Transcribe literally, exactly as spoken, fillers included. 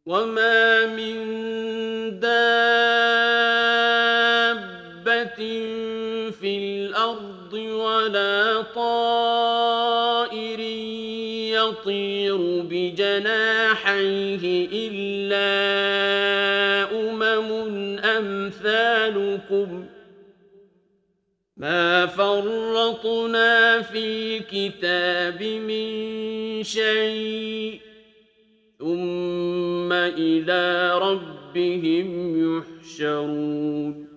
وما من دابة في الأرض ولا طائر يطير بجناحيه إلا أمم أمثالكم ما فرطنا في كتاب من شيء ثم إلى ربهم يحشرون